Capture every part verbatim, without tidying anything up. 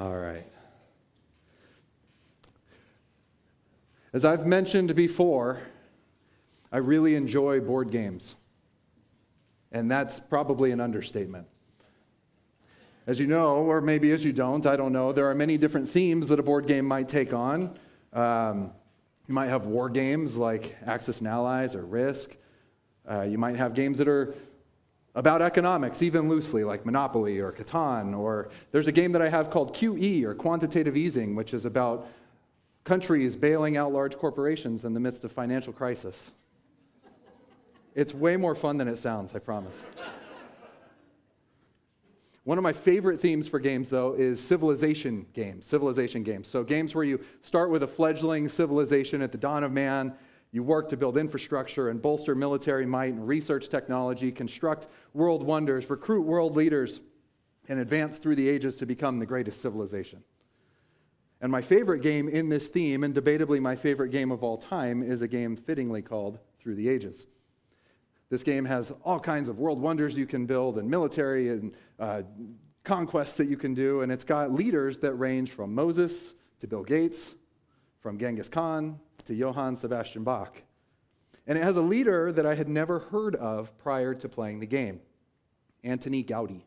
All right. As I've mentioned before, I really enjoy board games. And that's probably an understatement. As you know, or maybe as you don't, I don't know, there are many different themes that a board game might take on. Um, you might have war games like Axis and Allies or Risk. Uh, you might have games that are about economics, even loosely, like Monopoly or Catan. Or there's a game that I have called Q E, or Quantitative Easing, which is about countries bailing out large corporations in the midst of financial crisis. It's way more fun than it sounds, I promise. One of my favorite themes for games, though, is civilization games, civilization games. So games where you start with a fledgling civilization at the dawn of man, you work to build infrastructure and bolster military might and research technology, construct world wonders, recruit world leaders, and advance through the ages to become the greatest civilization. And my favorite game in this theme, and debatably my favorite game of all time, is a game fittingly called Through the Ages. This game has all kinds of world wonders you can build and military and uh, conquests that you can do, and it's got leaders that range from Moses to Bill Gates, from Genghis Khan to Johann Sebastian Bach. And it has a leader that I had never heard of prior to playing the game, Antoni Gaudi.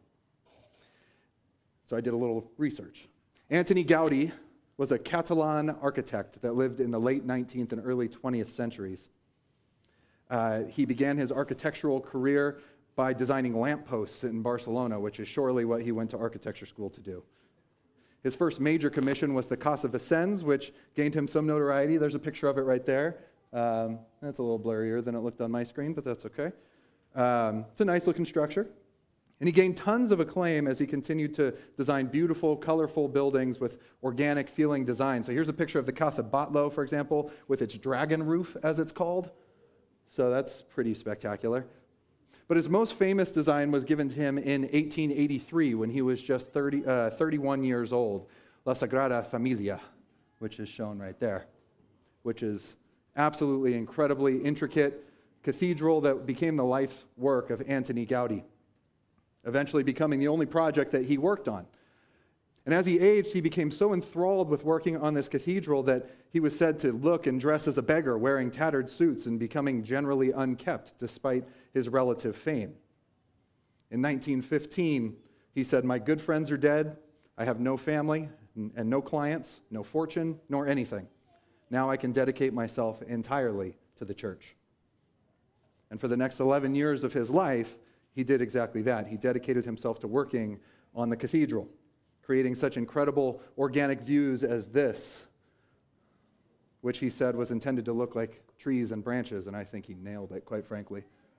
So I did a little research. Antoni Gaudi was a Catalan architect that lived in the late nineteenth and early twentieth centuries. Uh, he began his architectural career by designing lampposts in Barcelona, which is surely what he went to architecture school to do. His first major commission was the Casa Vicens, which gained him some notoriety. There's a picture of it right there. Um, that's a little blurrier than it looked on my screen, but that's okay. Um, it's a nice-looking structure. And he gained tons of acclaim as he continued to design beautiful, colorful buildings with organic-feeling design. So here's a picture of the Casa Batlló, for example, with its dragon roof, as it's called. So that's pretty spectacular. But his most famous design was given to him in eighteen eighty-three when he was just thirty, uh, thirty-one years old, La Sagrada Familia, which is shown right there, which is absolutely incredibly intricate cathedral that became the life work of Antoni Gaudi, eventually becoming the only project that he worked on. And as he aged, he became so enthralled with working on this cathedral that he was said to look and dress as a beggar, wearing tattered suits and becoming generally unkept despite his relative fame. In nineteen fifteen, he said, "My good friends are dead. I have no family and no clients, no fortune, nor anything. Now I can dedicate myself entirely to the church." And for the next eleven years of his life, he did exactly that. He dedicated himself to working on the cathedral, creating such incredible organic views as this, which he said was intended to look like trees and branches, and I think he nailed it, quite frankly.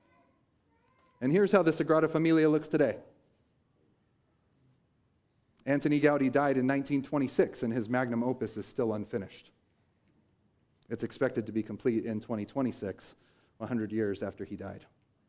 And here's how the Sagrada Familia looks today. Antoni Gaudi died in nineteen twenty-six, and his magnum opus is still unfinished. It's expected to be complete in twenty twenty-six, one hundred years after he died.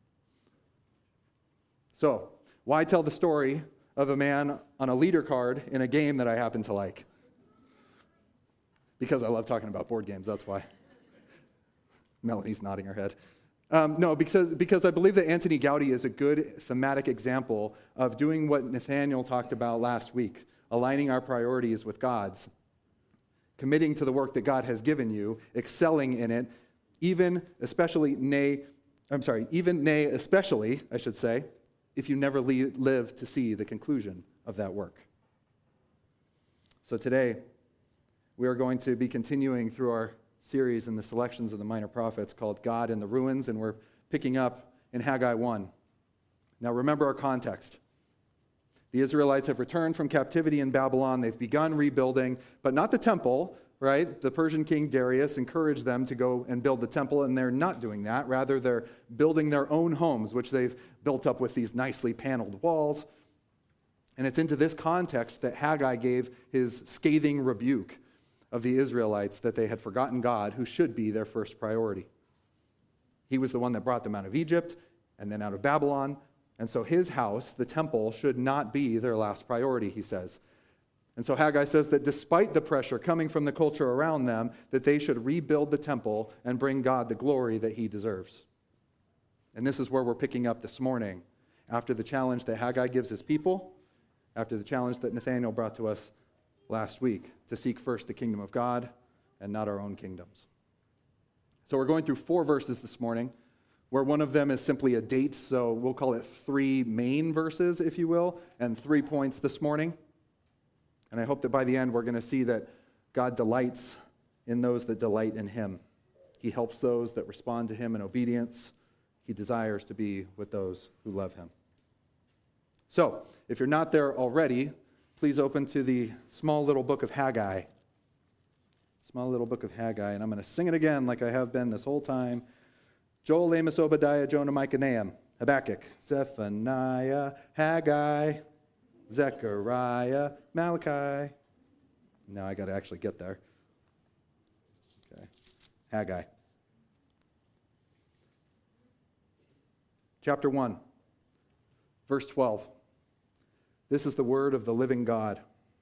So, why tell the story of a man on a leader card in a game that I happen to like? Because I love talking about board games, that's why. Melanie's nodding her head. Um, no, because, because I believe that Antoni Gaudi is a good thematic example of doing what Nathaniel talked about last week, aligning our priorities with God's, committing to the work that God has given you, excelling in it, even especially, nay, I'm sorry, even nay, especially, I should say, if you never le- live to see the conclusion of that work. So today, we are going to be continuing through our series in the selections of the minor prophets called God in the Ruins, and we're picking up in Haggai one. Now remember our context. The Israelites have returned from captivity in Babylon. They've begun rebuilding, but not the temple, right? The Persian king Darius encouraged them to go and build the temple, and they're not doing that. Rather, they're building their own homes, which they've built up with these nicely paneled walls. And it's into this context that Haggai gave his scathing rebuke of the Israelites that they had forgotten God, who should be their first priority. He was the one that brought them out of Egypt and then out of Babylon, and so his house, the temple, should not be their last priority, he says. And so Haggai says that despite the pressure coming from the culture around them, that they should rebuild the temple and bring God the glory that he deserves. And this is where we're picking up this morning, after the challenge that Haggai gives his people, after the challenge that Nathaniel brought to us last week, to seek first the kingdom of God and not our own kingdoms. So we're going through four verses this morning, where one of them is simply a date, so we'll call it three main verses, if you will, and three points this morning. And I hope that by the end we're going to see that God delights in those that delight in him. He helps those that respond to him in obedience. He desires to be with those who love him. So, if you're not there already, please open to the small little book of Haggai. Small little book of Haggai, and I'm going to sing it again like I have been this whole time. Joel, Amos, Obadiah, Jonah, Micah, Nahum, Habakkuk, Zephaniah, Haggai, Zechariah, Malachi. Now I got to actually get there. Okay, Haggai. Chapter one, verse twelve. This is the word of the living God.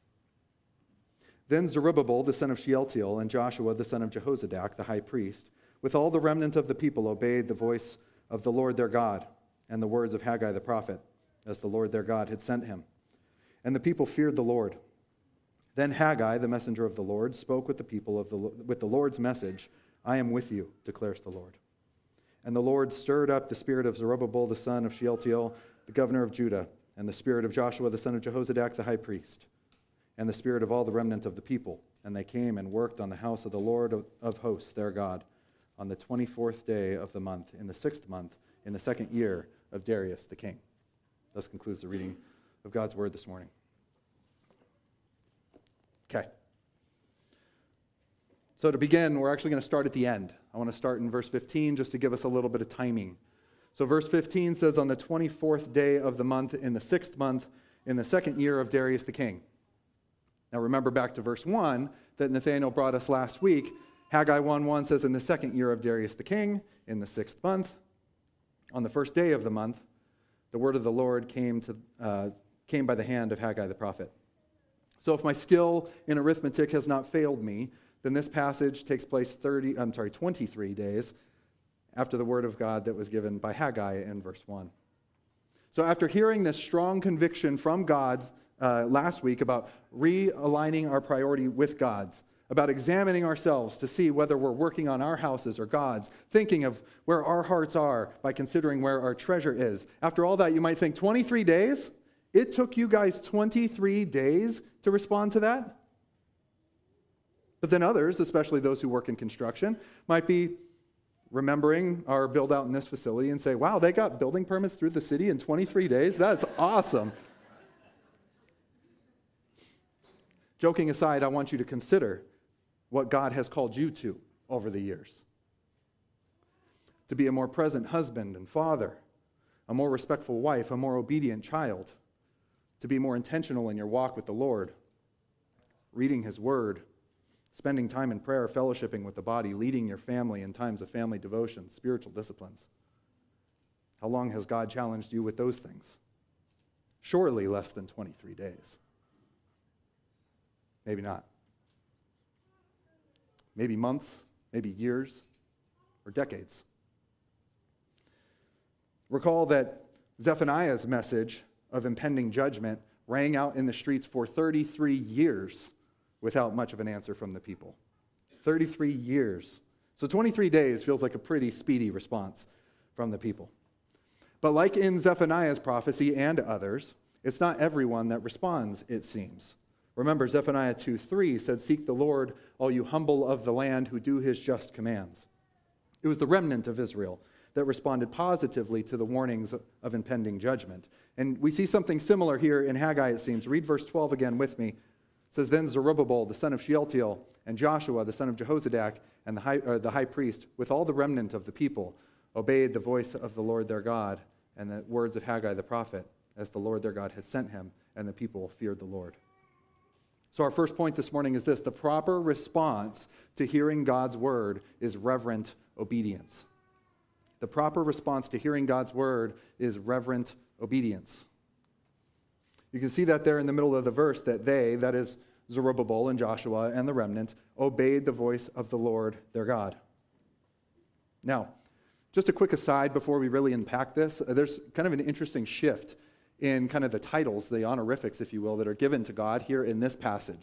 Then Zerubbabel, the son of Shealtiel, and Joshua, the son of Jehozadak, the high priest, with all the remnant of the people, obeyed the voice of the Lord their God and the words of Haggai the prophet, as the Lord their God had sent him. And the people feared the Lord. Then Haggai, the messenger of the Lord, spoke with the people of the, with the Lord's message, I am with you, declares the Lord. And the Lord stirred up the spirit of Zerubbabel, the son of Shealtiel, the governor of Judah, and the spirit of Joshua, the son of Jehozadak, the high priest, and the spirit of all the remnant of the people. And they came and worked on the house of the Lord of, of hosts, their God, on the twenty-fourth day of the month, in the sixth month, in the second year of Darius the king. Thus concludes the reading of God's word this morning. Okay. So to begin, we're actually going to start at the end. I want to start in verse fifteen just to give us a little bit of timing. So verse fifteen says, on the twenty-fourth day of the month, in the sixth month, in the second year of Darius the king. Now remember back to verse one that Nathaniel brought us last week. Haggai one one says, in the second year of Darius the king, in the sixth month, on the first day of the month, the word of the Lord came to uh, came by the hand of Haggai the prophet. So if my skill in arithmetic has not failed me, then this passage takes place thirty, I'm sorry, twenty-three days after the word of God that was given by Haggai in verse one. So after hearing this strong conviction from God uh, last week about realigning our priority with God's, about examining ourselves to see whether we're working on our houses or God's, thinking of where our hearts are by considering where our treasure is. After all that, you might think, twenty-three days? It took you guys twenty-three days to respond to that? But then others, especially those who work in construction, might be remembering our build out in this facility and say, wow, they got building permits through the city in twenty-three days? That's awesome. Joking aside, I want you to consider what God has called you to over the years. To be a more present husband and father, a more respectful wife, a more obedient child, to be more intentional in your walk with the Lord, reading his word, spending time in prayer, fellowshipping with the body, leading your family in times of family devotion, spiritual disciplines. How long has God challenged you with those things? Surely less than twenty-three days. Maybe not. Maybe months, maybe years, or decades. Recall that Zephaniah's message of impending judgment rang out in the streets for thirty-three years without much of an answer from the people. thirty-three years. So twenty-three days feels like a pretty speedy response from the people. But like in Zephaniah's prophecy and others, it's not everyone that responds, it seems. Remember, Zephaniah two three said, seek the Lord, all you humble of the land who do his just commands. It was the remnant of Israel that responded positively to the warnings of impending judgment. And we see something similar here in Haggai, it seems. Read verse twelve again with me. It says, then Zerubbabel, the son of Shealtiel, and Joshua, the son of Jehozadak, and the high, or the high priest, with all the remnant of the people, obeyed the voice of the Lord their God and the words of Haggai the prophet, as the Lord their God had sent him, and the people feared the Lord. So our first point this morning is this: the proper response to hearing God's word is reverent obedience. The proper response to hearing God's word is reverent obedience. You can see that there in the middle of the verse, that they, that is Zerubbabel and Joshua and the remnant, obeyed the voice of the Lord their God. Now, just a quick aside before we really unpack this, there's kind of an interesting shift in kind of the titles, the honorifics, if you will, that are given to God here in this passage.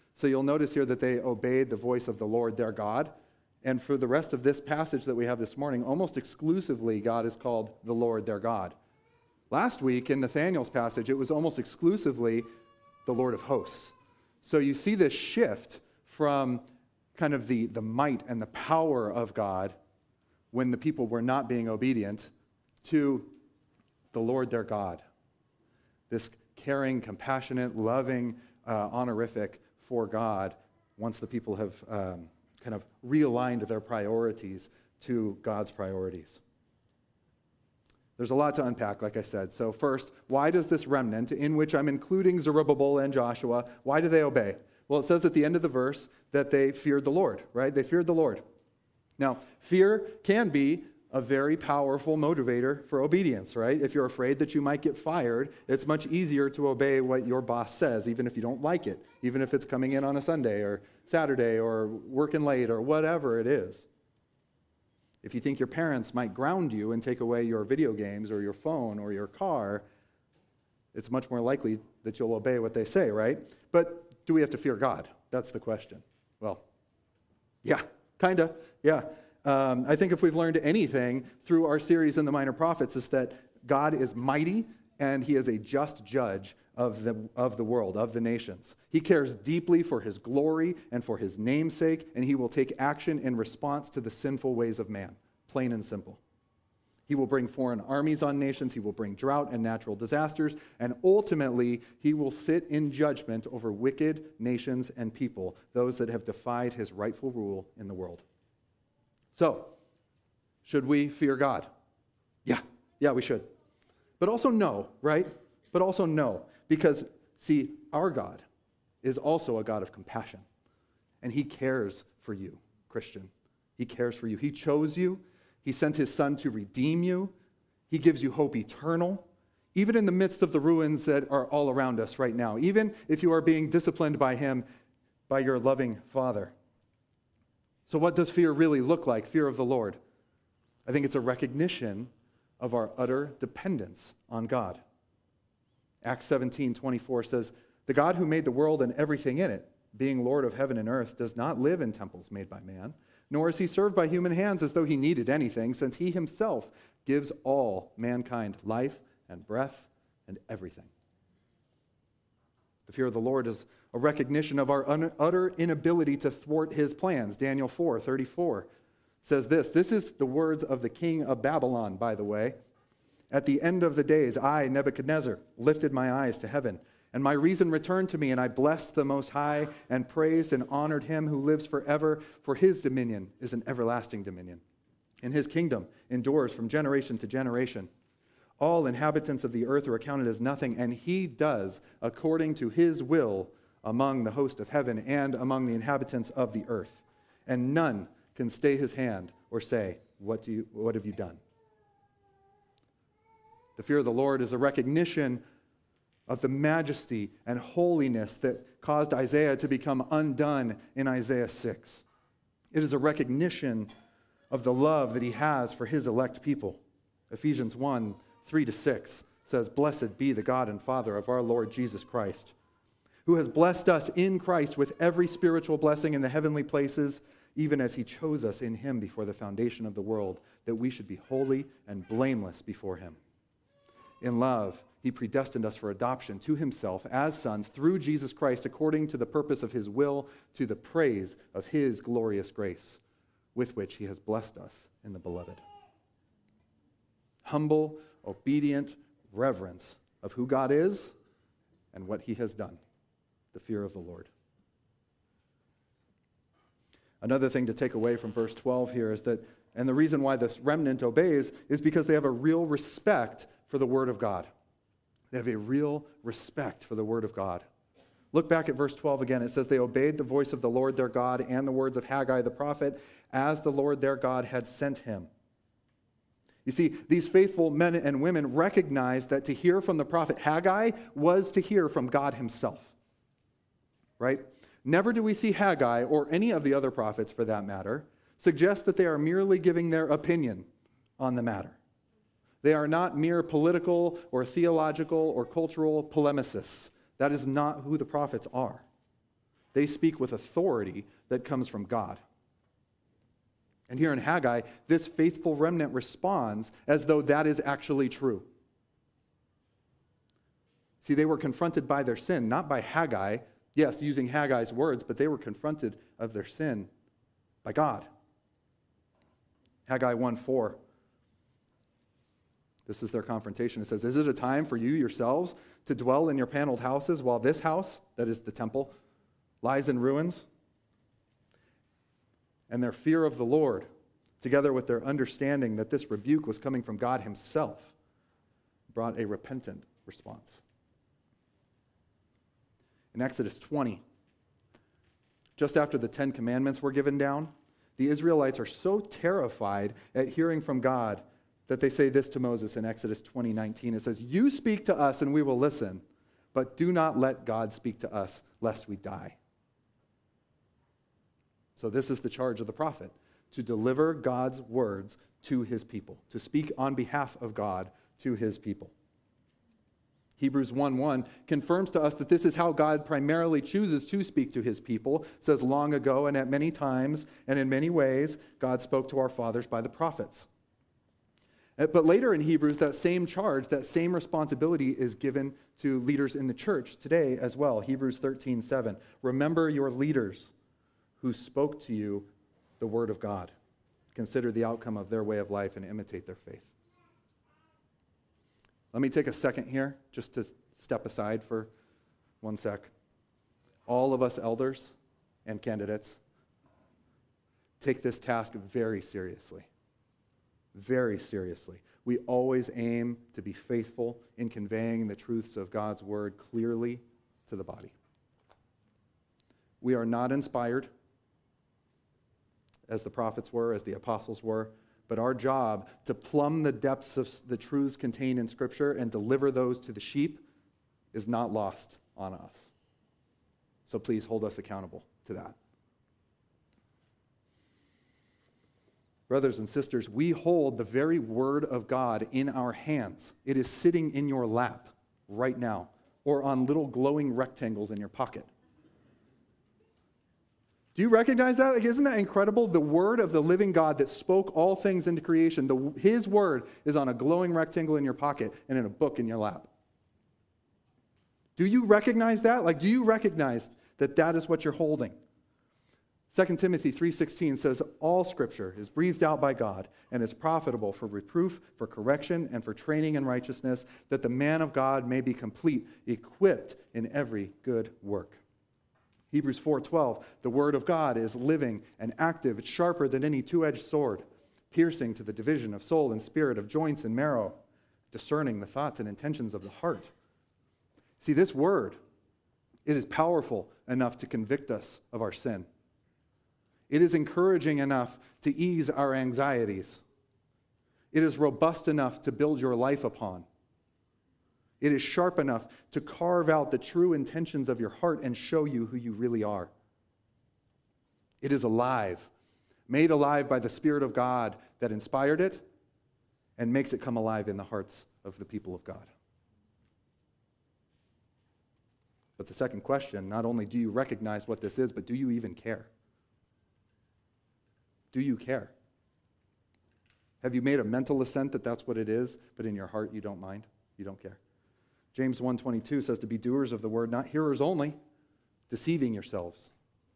So you'll notice here that they obeyed the voice of the Lord their God. And for the rest of this passage that we have this morning, almost exclusively God is called the Lord their God. Last week in Nathanael's passage, it was almost exclusively the Lord of hosts. So you see this shift from kind of the, the might and the power of God when the people were not being obedient to the Lord their God. This caring, compassionate, loving, uh, honorific for God once the people have um, kind of realigned their priorities to God's priorities. There's a lot to unpack, like I said. So first, why does this remnant, in which I'm including Zerubbabel and Joshua, why do they obey? Well, it says at the end of the verse that they feared the Lord, right? They feared the Lord. Now, fear can be a very powerful motivator for obedience, right? If you're afraid that you might get fired, it's much easier to obey what your boss says, even if you don't like it, even if it's coming in on a Sunday or Saturday or working late or whatever it is. If you think your parents might ground you and take away your video games or your phone or your car, it's much more likely that you'll obey what they say, right? But do we have to fear God? That's the question. Well, yeah, kind of, yeah. Um, I think if we've learned anything through our series in the Minor Prophets, is that God is mighty and he is a just judge of the, of the world, of the nations. He cares deeply for his glory and for his namesake, and he will take action in response to the sinful ways of man, plain and simple. He will bring foreign armies on nations, he will bring drought and natural disasters, and ultimately he will sit in judgment over wicked nations and people, those that have defied his rightful rule in the world. So, should we fear God? Yeah, yeah, we should. But also no, right? But also no, because, see, our God is also a God of compassion, and he cares for you, Christian. He cares for you. He chose you. He sent his son to redeem you. He gives you hope eternal, even in the midst of the ruins that are all around us right now, even if you are being disciplined by him, by your loving Father. So what does fear really look like, fear of the Lord? I think it's a recognition of our utter dependence on God. Acts seventeen twenty-four says, "The God who made the world and everything in it, being Lord of heaven and earth, does not live in temples made by man, nor is he served by human hands as though he needed anything, since he himself gives all mankind life and breath and everything." The fear of the Lord is a recognition of our un- utter inability to thwart his plans. Daniel four thirty-four says this. This is the words of the king of Babylon, by the way. "At the end of the days, I, Nebuchadnezzar, lifted my eyes to heaven, and my reason returned to me, and I blessed the Most High and praised and honored him who lives forever, for his dominion is an everlasting dominion, and his kingdom endures from generation to generation. All inhabitants of the earth are accounted as nothing, and he does according to his will among the host of heaven and among the inhabitants of the earth. And none can stay his hand or say, what do you, what have you done?" The fear of the Lord is a recognition of the majesty and holiness that caused Isaiah to become undone in Isaiah six. It is a recognition of the love that he has for his elect people. Ephesians one, three to six says, "Blessed be the God and Father of our Lord Jesus Christ, who has blessed us in Christ with every spiritual blessing in the heavenly places, even as he chose us in him before the foundation of the world, that we should be holy and blameless before him. In love, he predestined us for adoption to himself as sons through Jesus Christ, according to the purpose of his will, to the praise of his glorious grace, with which he has blessed us in the beloved." Humble, obedient reverence of who God is and what he has done. The fear of the Lord. Another thing to take away from verse twelve here is that, and the reason why this remnant obeys is because they have a real respect for the word of God. They have a real respect for the word of God. Look back at verse twelve again. It says, "They obeyed the voice of the Lord their God and the words of Haggai the prophet, as the Lord their God had sent him." You see, these faithful men and women recognized that to hear from the prophet Haggai was to hear from God himself. Right? Never do we see Haggai, or any of the other prophets for that matter, suggest that they are merely giving their opinion on the matter. They are not mere political or theological or cultural polemicists. That is not who the prophets are. They speak with authority that comes from God. And here in Haggai, this faithful remnant responds as though that is actually true. See, they were confronted by their sin, not by Haggai, yes, using Haggai's words, but they were confronted of their sin by God. Haggai one four. This is their confrontation. It says, "Is it a time for you yourselves to dwell in your paneled houses while this house," that is the temple, "lies in ruins?" And their fear of the Lord, together with their understanding that this rebuke was coming from God himself, brought a repentant response. In Exodus twenty, just after the Ten Commandments were given down, the Israelites are so terrified at hearing from God that they say this to Moses in Exodus twenty nineteen. It says, "You speak to us and we will listen, but do not let God speak to us lest we die." So this is the charge of the prophet, to deliver God's words to his people, to speak on behalf of God to his people. Hebrews one one confirms to us that this is how God primarily chooses to speak to his people. It says, "Long ago and at many times and in many ways, God spoke to our fathers by the prophets." But later in Hebrews, that same charge, that same responsibility is given to leaders in the church today as well. Hebrews thirteen seven. "Remember your leaders who spoke to you the word of God. Consider the outcome of their way of life and imitate their faith." Let me take a second here just to step aside for one sec. All of us elders and candidates take this task very seriously. Very seriously. We always aim to be faithful in conveying the truths of God's word clearly to the body. We are not inspired, as the prophets were, as the apostles were, but our job to plumb the depths of the truths contained in Scripture and deliver those to the sheep is not lost on us. So please hold us accountable to that. Brothers and sisters, we hold the very word of God in our hands. It is sitting in your lap right now, or on little glowing rectangles in your pocket. Do you recognize that? Like, isn't that incredible? The word of the living God that spoke all things into creation, the, his word is on a glowing rectangle in your pocket and in a book in your lap. Do you recognize that? Like, do you recognize that that is what you're holding? Second Timothy three sixteen says, "All Scripture is breathed out by God and is profitable for reproof, for correction, and for training in righteousness, that the man of God may be complete, equipped in every good work." Hebrews four twelve, "The word of God is living and active. It's sharper than any two-edged sword, piercing to the division of soul and spirit, of joints and marrow, discerning the thoughts and intentions of the heart." See, this word, it is powerful enough to convict us of our sin. It is encouraging enough to ease our anxieties. It is robust enough to build your life upon. It is sharp enough to carve out the true intentions of your heart and show you who you really are. It is alive, made alive by the Spirit of God that inspired it and makes it come alive in the hearts of the people of God. But the second question, not only do you recognize what this is, but do you even care? Do you care? Have you made a mental assent that that's what it is, but in your heart you don't mind? You don't care? James one twenty-two says to be doers of the word, not hearers only, deceiving yourselves.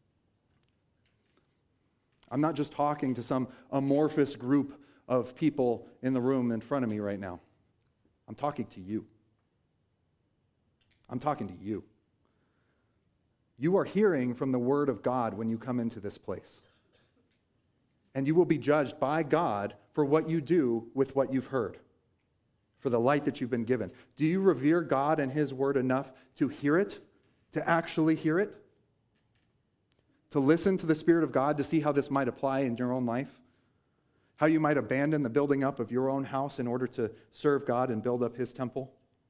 I'm not just talking to some amorphous group of people in the room in front of me right now. I'm talking to you. I'm talking to you. You are hearing from the word of God when you come into this place. And you will be judged by God for what you do with what you've heard, for the light that you've been given. Do you revere God and his word enough to hear it, to actually hear it? To listen to the Spirit of God to see how this might apply in your own life? How you might abandon the building up of your own house in order to serve God and build up his temple?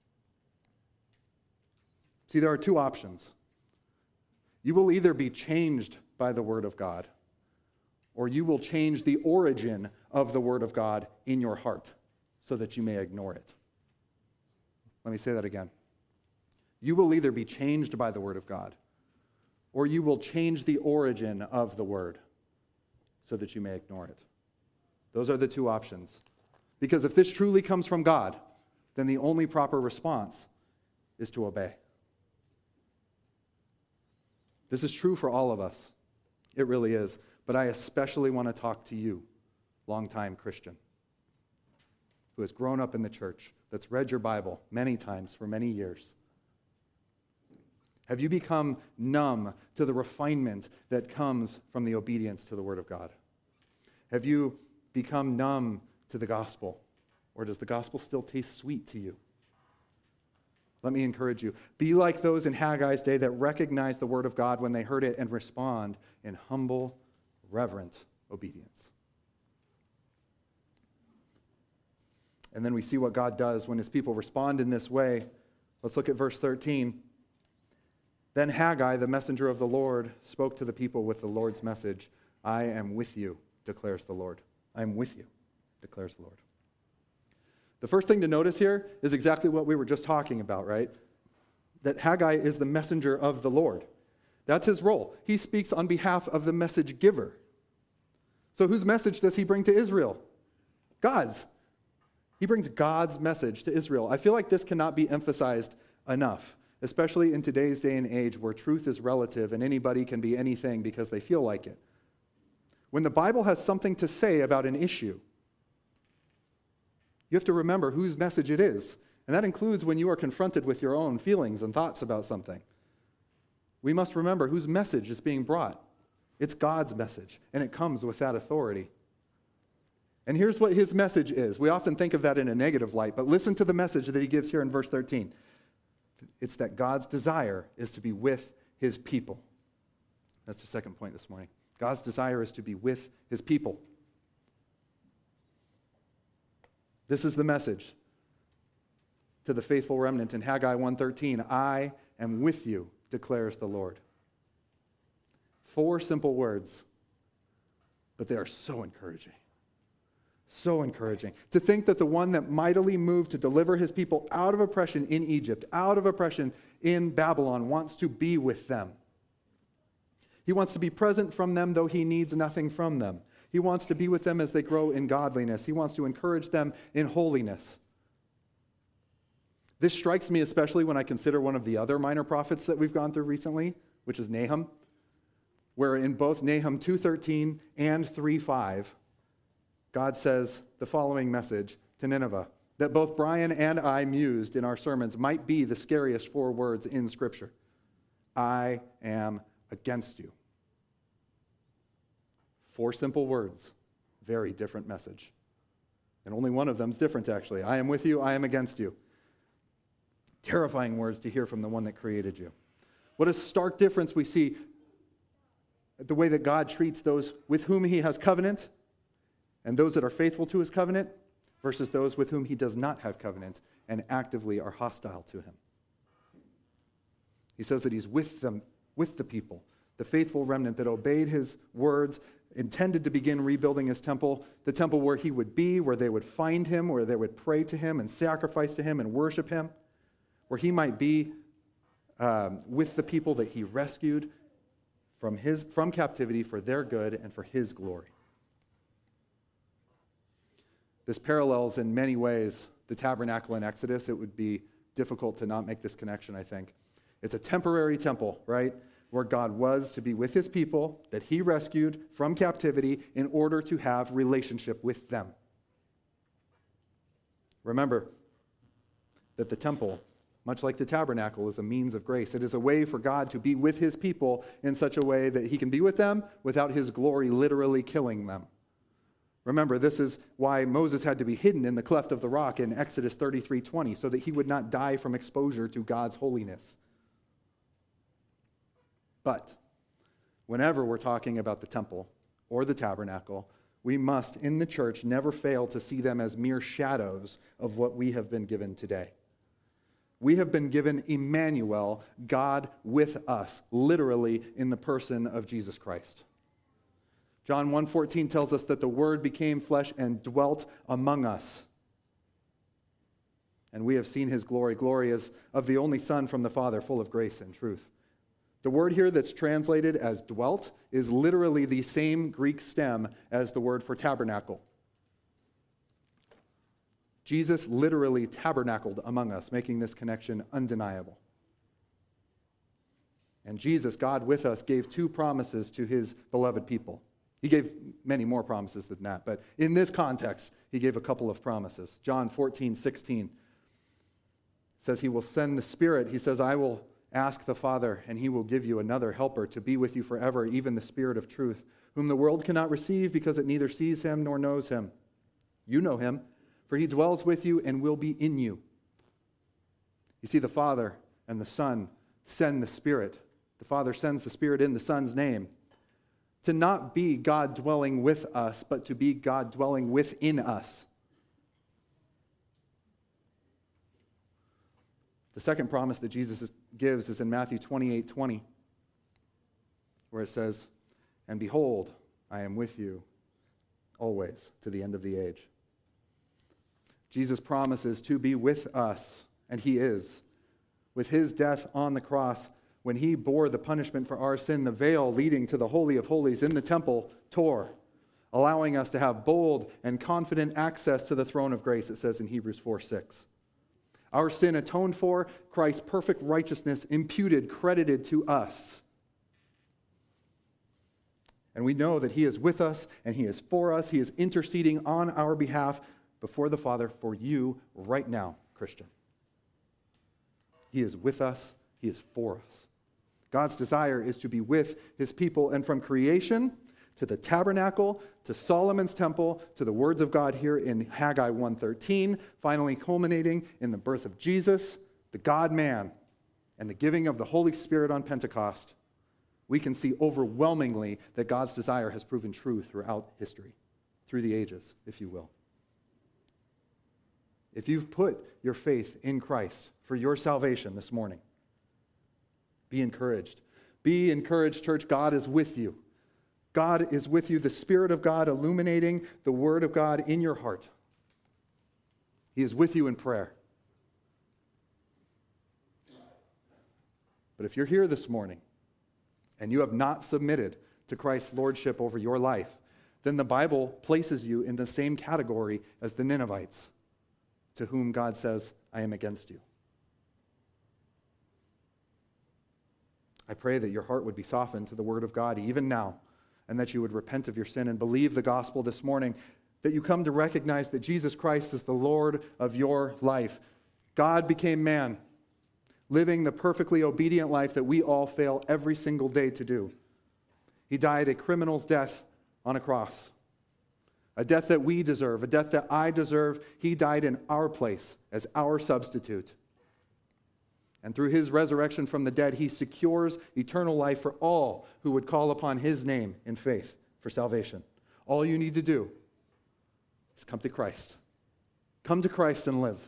See, there are two options. You will either be changed by the word of God, or you will change the origin of the word of God in your heart so that you may ignore it. Let me say that again. You will either be changed by the word of God, or you will change the origin of the word so that you may ignore it. Those are the two options. Because if this truly comes from God, then the only proper response is to obey. This is true for all of us. It really is. But I especially want to talk to you, longtime Christian, who has grown up in the church, that's read your Bible many times for many years. Have you become numb to the refinement that comes from the obedience to the Word of God? Have you become numb to the gospel? Or does the gospel still taste sweet to you? Let me encourage you. Be like those in Haggai's day that recognized the Word of God when they heard it and respond in humble, reverent obedience. And then we see what God does when his people respond in this way. Let's look at verse thirteen. Then Haggai, the messenger of the Lord, spoke to the people with the Lord's message. I am with you, declares the Lord. I am with you, declares the Lord. The first thing to notice here is exactly what we were just talking about, right? That Haggai is the messenger of the Lord. That's his role. He speaks on behalf of the message giver. So whose message does he bring to Israel? God's. He brings God's message to Israel. I feel like this cannot be emphasized enough, especially in today's day and age where truth is relative and anybody can be anything because they feel like it. When the Bible has something to say about an issue, you have to remember whose message it is. And that includes when you are confronted with your own feelings and thoughts about something. We must remember whose message is being brought. It's God's message, and it comes with that authority. And here's what his message is. We often think of that in a negative light, but listen to the message that he gives here in verse thirteen. It's that God's desire is to be with his people. That's the second point this morning. God's desire is to be with his people. This is the message to the faithful remnant in Haggai one thirteen. I am with you, declares the Lord. Four simple words, but they are so encouraging. So encouraging. To think that the one that mightily moved to deliver his people out of oppression in Egypt, out of oppression in Babylon, wants to be with them. He wants to be present from them, though he needs nothing from them. He wants to be with them as they grow in godliness. He wants to encourage them in holiness. This strikes me especially when I consider one of the other minor prophets that we've gone through recently, which is Nahum, where in both Nahum two thirteen and three five, God says the following message to Nineveh, that both Brian and I mused in our sermons might be the scariest four words in Scripture. I am against you. Four simple words, very different message. And only one of them is different, actually. I am with you, I am against you. Terrifying words to hear from the one that created you. What a stark difference we see the way that God treats those with whom he has covenant and those that are faithful to his covenant versus those with whom he does not have covenant and actively are hostile to him. He says that he's with them, with the people, the faithful remnant that obeyed his words, intended to begin rebuilding his temple, the temple where he would be, where they would find him, where they would pray to him and sacrifice to him and worship him, where he might be um, with the people that he rescued from his from captivity for their good and for his glory. This parallels in many ways the tabernacle in Exodus. It would be difficult to not make this connection, I think. It's a temporary temple, right, where God was to be with his people that he rescued from captivity in order to have relationship with them. Remember that the temple, much like the tabernacle, is a means of grace. It is a way for God to be with his people in such a way that he can be with them without his glory literally killing them. Remember, this is why Moses had to be hidden in the cleft of the rock in Exodus thirty-three twenty, so that he would not die from exposure to God's holiness. But whenever we're talking about the temple or the tabernacle, we must, in the church, never fail to see them as mere shadows of what we have been given today. We have been given Emmanuel, God with us, literally in the person of Jesus Christ. John one fourteen tells us that the Word became flesh and dwelt among us. And we have seen his glory. Glory is of the only Son from the Father, full of grace and truth. The word here that's translated as dwelt is literally the same Greek stem as the word for tabernacle. Jesus literally tabernacled among us, making this connection undeniable. And Jesus, God with us, gave two promises to his beloved people. He gave many more promises than that, but in this context, he gave a couple of promises. John fourteen sixteen says he will send the Spirit. He says, I will ask the Father, and he will give you another helper to be with you forever, even the Spirit of truth, whom the world cannot receive because it neither sees him nor knows him. You know him, for he dwells with you and will be in you. You see, the Father and the Son send the Spirit. The Father sends the Spirit in the Son's name to not be God dwelling with us, but to be God dwelling within us. The second promise that Jesus gives is in Matthew twenty-eight twenty, where it says, and behold, I am with you always to the end of the age. Jesus promises to be with us, and he is. With his death on the cross, when he bore the punishment for our sin, the veil leading to the Holy of Holies in the temple tore, allowing us to have bold and confident access to the throne of grace, it says in Hebrews four six. Our sin atoned for, Christ's perfect righteousness imputed, credited to us. And we know that he is with us and he is for us. He is interceding on our behalf before the Father for you right now, Christian. He is with us. He is for us. God's desire is to be with his people, and from creation to the tabernacle, to Solomon's temple, to the words of God here in Haggai one thirteen, finally culminating in the birth of Jesus, the God-man, and the giving of the Holy Spirit on Pentecost, we can see overwhelmingly that God's desire has proven true throughout history, through the ages, if you will. If you've put your faith in Christ for your salvation this morning, be encouraged. Be encouraged, church. God is with you. God is with you, the Spirit of God illuminating the Word of God in your heart. He is with you in prayer. But if you're here this morning and you have not submitted to Christ's lordship over your life, then the Bible places you in the same category as the Ninevites, to whom God says, I am against you. I pray that your heart would be softened to the Word of God even now, and that you would repent of your sin and believe the gospel this morning, that you come to recognize that Jesus Christ is the Lord of your life. God became man, living the perfectly obedient life that we all fail every single day to do. He died a criminal's death on a cross, a death that we deserve, a death that I deserve. He died in our place as our substitute. And through his resurrection from the dead, he secures eternal life for all who would call upon his name in faith for salvation. All you need to do is come to Christ. Come to Christ and live.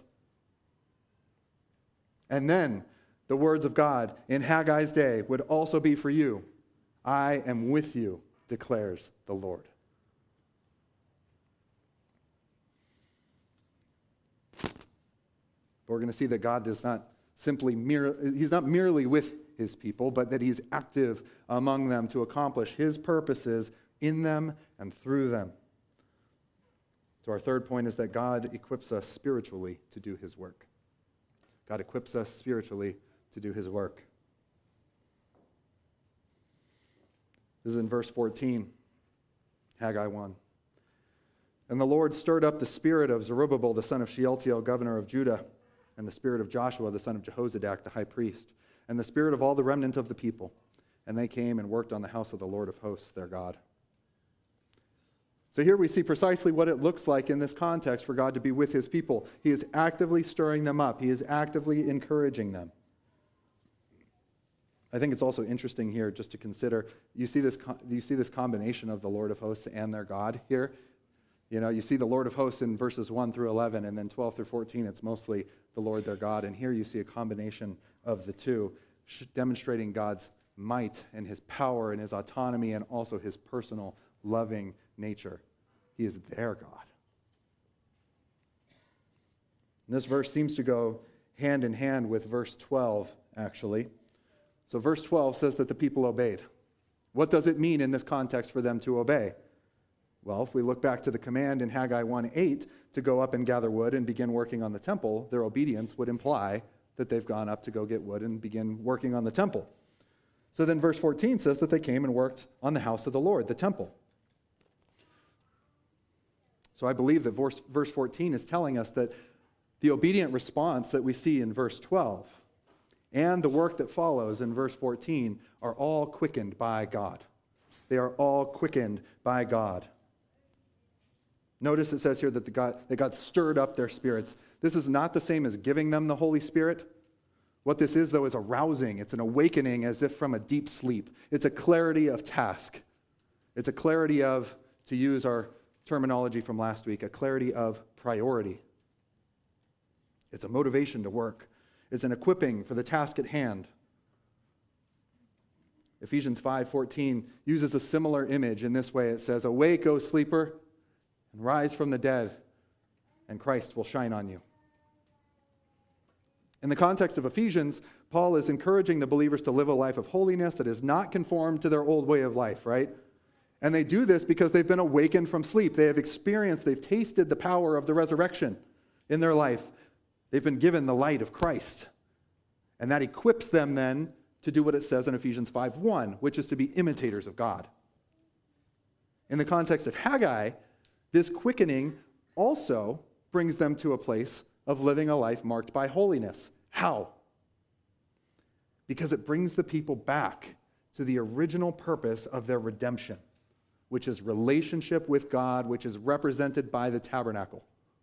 And then the words of God in Haggai's day would also be for you. I am with you, declares the Lord. But we're going to see that God does not simply mere, he's not merely with his people, but that he's active among them to accomplish his purposes in them and through them. So our third point is that God equips us spiritually to do his work. God equips us spiritually to do his work. This is in verse fourteen, Haggai one. And the Lord stirred up the spirit of Zerubbabel, the son of Shealtiel, governor of Judah, and the spirit of Joshua, the son of Jehozadak, the high priest, and the spirit of all the remnant of the people. And they came and worked on the house of the Lord of hosts, their God. So here we see precisely what it looks like in this context for God to be with his people. He is actively stirring them up. He is actively encouraging them. I think it's also interesting here just to consider, you see this, you see this combination of the Lord of hosts and their God here. You know, you see the Lord of hosts in verses one through eleven, and then twelve through fourteen, it's mostly the Lord their God. And here you see a combination of the two, demonstrating God's might and his power and his autonomy and also his personal loving nature. He is their God. And this verse seems to go hand in hand with verse twelve, actually, So verse twelve says that the people obeyed. What does it mean in this context for them to obey? Well, if we look back to the command in Haggai one eight to go up and gather wood and begin working on the temple, their obedience would imply that they've gone up to go get wood and begin working on the temple. So then verse fourteen says that they came and worked on the house of the Lord, the temple. So I believe that verse, verse fourteen is telling us that the obedient response that we see in verse twelve and the work that follows in verse fourteen are all quickened by God. They are all quickened by God. Notice it says here that, the God, that God stirred up their spirits. This is not the same as giving them the Holy Spirit. What this is, though, is a rousing. It's an awakening as if from a deep sleep. It's a clarity of task. It's a clarity of, to use our terminology from last week, a clarity of priority. It's a motivation to work. It's an equipping for the task at hand. Ephesians five fourteen uses a similar image in this way. It says, "Awake, O sleeper, and rise from the dead, and Christ will shine on you." In the context of Ephesians, Paul is encouraging the believers to live a life of holiness that is not conformed to their old way of life, right? And they do this because they've been awakened from sleep. They have experienced, they've tasted the power of the resurrection in their life. They've been given the light of Christ. And that equips them then to do what it says in Ephesians five one, which is to be imitators of God. In the context of Haggai, this quickening also brings them to a place of living a life marked by holiness. How? Because it brings the people back to the original purpose of their redemption, which is relationship with God, which is represented by the tabernacle.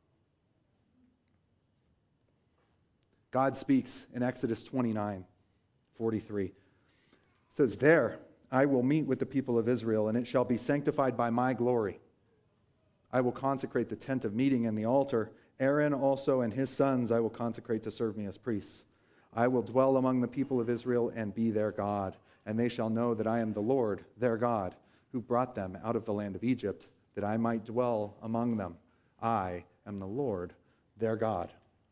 God speaks in Exodus twenty-nine forty-three. It says, "There I will meet with the people of Israel, and it shall be sanctified by my glory. I will consecrate the tent of meeting and the altar. Aaron also and his sons I will consecrate to serve me as priests. I will dwell among the people of Israel and be their God, and they shall know that I am the Lord, their God, who brought them out of the land of Egypt, that I might dwell among them. I am the Lord, their God."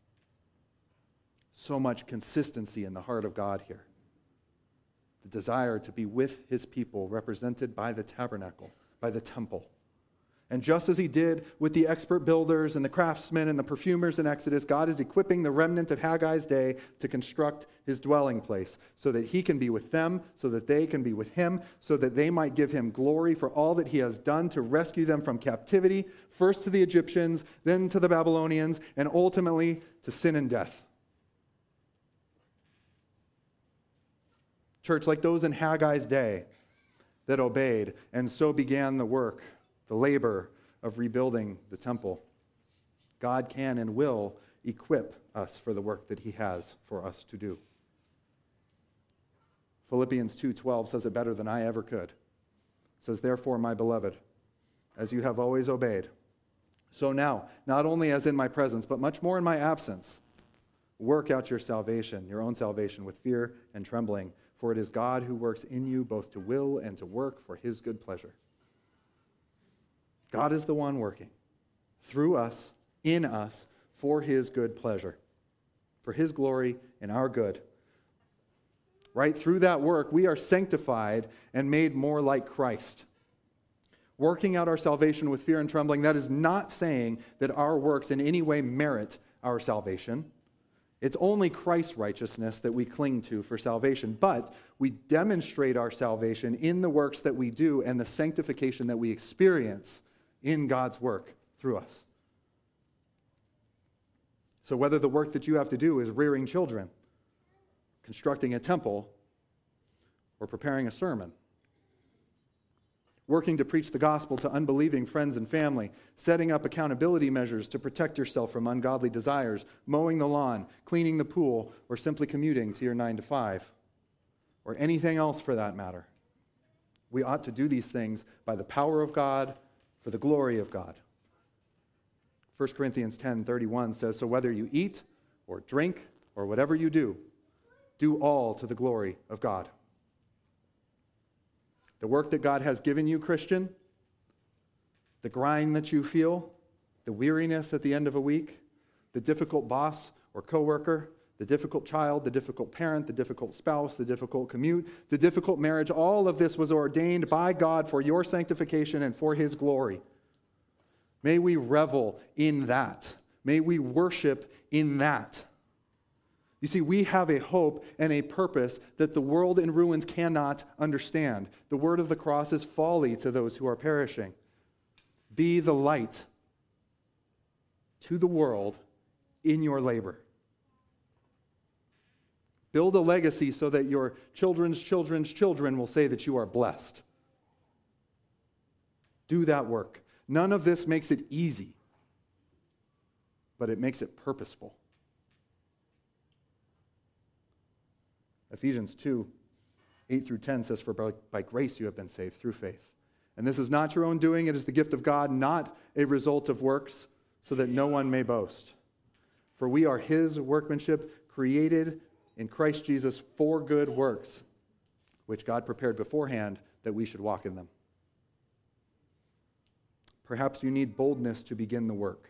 So much consistency in the heart of God here. The desire to be with his people, represented by the tabernacle, by the temple. And just as he did with the expert builders and the craftsmen and the perfumers in Exodus, God is equipping the remnant of Haggai's day to construct his dwelling place so that he can be with them, so that they can be with him, so that they might give him glory for all that he has done to rescue them from captivity, first to the Egyptians, then to the Babylonians, and ultimately to sin and death. Church, like those in Haggai's day that obeyed, and so began the work, the labor of rebuilding the temple, God can and will equip us for the work that he has for us to do. Philippians two twelve says it better than I ever could. It says, "Therefore, my beloved, as you have always obeyed, so now, not only as in my presence, but much more in my absence, work out your salvation, your own salvation, with fear and trembling, for it is God who works in you both to will and to work for his good pleasure." God is the one working through us, in us, for his good pleasure, for his glory and our good. Right through that work, we are sanctified and made more like Christ. Working out our salvation with fear and trembling, that is not saying that our works in any way merit our salvation. It's only Christ's righteousness that we cling to for salvation, but we demonstrate our salvation in the works that we do and the sanctification that we experience in God's work through us. So whether the work that you have to do is rearing children, constructing a temple, or preparing a sermon, working to preach the gospel to unbelieving friends and family, setting up accountability measures to protect yourself from ungodly desires, mowing the lawn, cleaning the pool, or simply commuting to your nine to five, or anything else for that matter. We ought to do these things by the power of God, for the glory of God. First Corinthians ten thirty-one says, "So whether you eat or drink or whatever you do, do all to the glory of God." The work that God has given you, Christian, the grind that you feel, the weariness at the end of a week, the difficult boss or coworker, The difficult child, the difficult parent, the difficult spouse, the difficult commute, the difficult marriage, all of this was ordained by God for your sanctification and for his glory. May we revel in that. May we worship in that. You see, we have a hope and a purpose that the world in ruins cannot understand. The word of the cross is folly to those who are perishing. Be the light to the world in your labor. Build a legacy so that your children's children's children will say that you are blessed. Do that work. None of this makes it easy, but it makes it purposeful. Ephesians two, eight through ten says, "For by, by grace you have been saved through faith. And this is not your own doing, it is the gift of God, not a result of works, so that no one may boast. For we are his workmanship, created in Christ Jesus for good works, which God prepared beforehand that we should walk in them." Perhaps you need boldness to begin the work.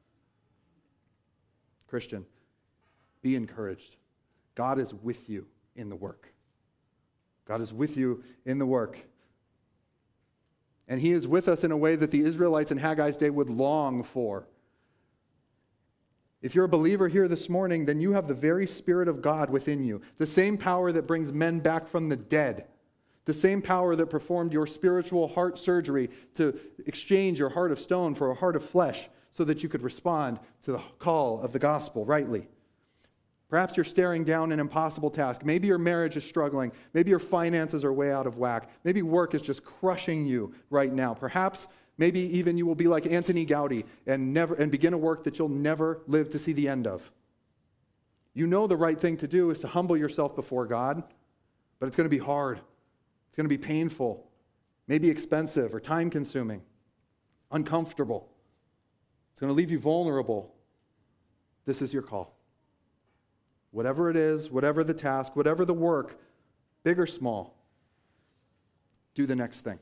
Christian, be encouraged. God is with you in the work. God is with you in the work. And he is with us in a way that the Israelites in Haggai's day would long for. If you're a believer here this morning, then you have the very Spirit of God within you, the same power that brings men back from the dead, the same power that performed your spiritual heart surgery to exchange your heart of stone for a heart of flesh so that you could respond to the call of the gospel rightly. Perhaps you're staring down an impossible task. Maybe your marriage is struggling. Maybe your finances are way out of whack. Maybe work is just crushing you right now. Perhaps, maybe even you will be like Anthony Gaudi and never and begin a work that you'll never live to see the end of. You know the right thing to do is to humble yourself before God, but it's going to be hard. It's going to be painful, maybe expensive or time-consuming, uncomfortable. It's going to leave you vulnerable. This is your call. Whatever it is, whatever the task, whatever the work, big or small, do the next thing.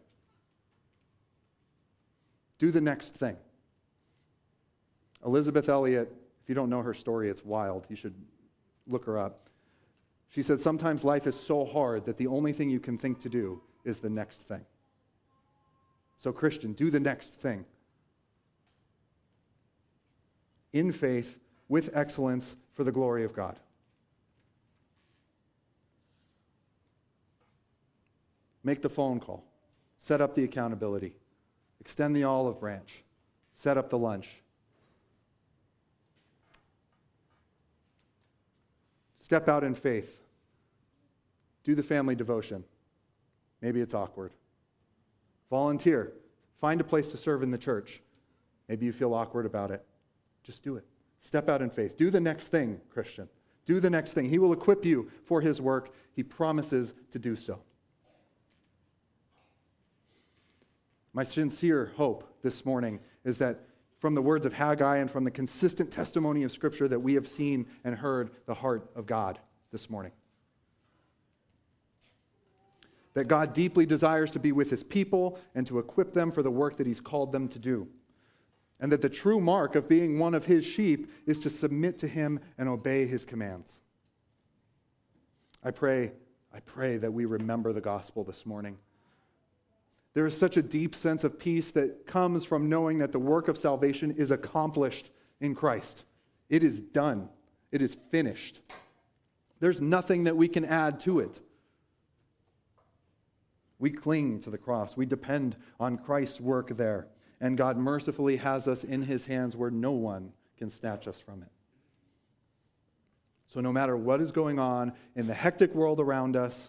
Do the next thing. Elizabeth Elliot, if you don't know her story, it's wild. You should look her up. She said, sometimes life is so hard that the only thing you can think to do is the next thing. So, Christian, do the next thing. In faith, with excellence, for the glory of God. Make the phone call. Set up the accountability. Extend the olive branch. Set up the lunch. Step out in faith. Do the family devotion. Maybe it's awkward. Volunteer. Find a place to serve in the church. Maybe you feel awkward about it. Just do it. Step out in faith. Do the next thing, Christian. Do the next thing. He will equip you for his work. He promises to do so. My sincere hope this morning is that from the words of Haggai and from the consistent testimony of Scripture that we have seen and heard the heart of God this morning. That God deeply desires to be with his people and to equip them for the work that he's called them to do. And that the true mark of being one of his sheep is to submit to him and obey his commands. I pray, I pray that we remember the gospel this morning. There is such a deep sense of peace that comes from knowing that the work of salvation is accomplished in Christ. It is done. It is finished. There's nothing that we can add to it. We cling to the cross. We depend on Christ's work there. And God mercifully has us in his hands where no one can snatch us from it. So no matter what is going on in the hectic world around us,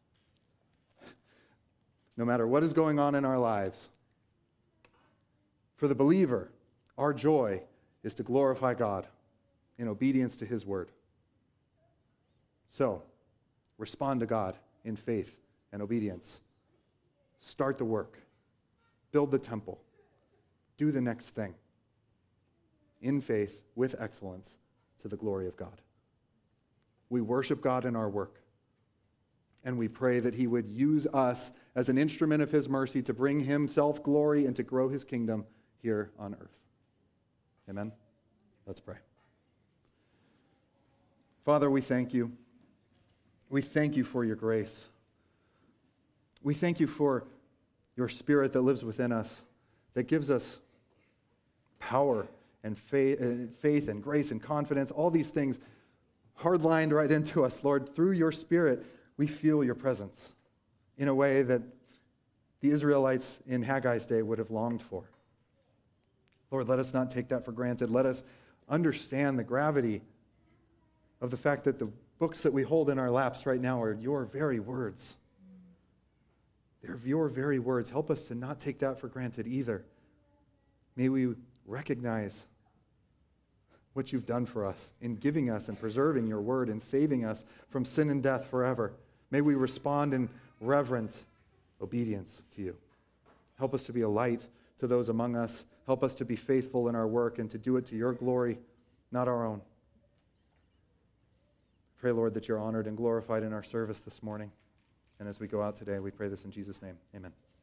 no matter what is going on in our lives, for the believer, our joy is to glorify God in obedience to his word. So, respond to God in faith and obedience. Start the work. Build the temple. Do the next thing. In faith, with excellence, to the glory of God. We worship God in our work. And we pray that he would use us as an instrument of his mercy to bring himself glory and to grow his kingdom here on earth. Amen? Let's pray. Father, we thank you. We thank you for your grace. We thank you for your Spirit that lives within us, that gives us power and faith, uh, faith and grace and confidence, all these things hard-lined right into us. Lord, through your Spirit, we feel your presence in a way that the Israelites in Haggai's day would have longed for. Lord, let us not take that for granted. Let us understand the gravity of the fact that the books that we hold in our laps right now are your very words. They're your very words. Help us to not take that for granted either. May we recognize what you've done for us in giving us and preserving your word and saving us from sin and death forever. May we respond in reverent obedience to you. Help us to be a light to those among us. Help us to be faithful in our work and to do it to your glory, not our own. Pray, Lord, that you're honored and glorified in our service this morning. And as we go out today, we pray this in Jesus' name. Amen.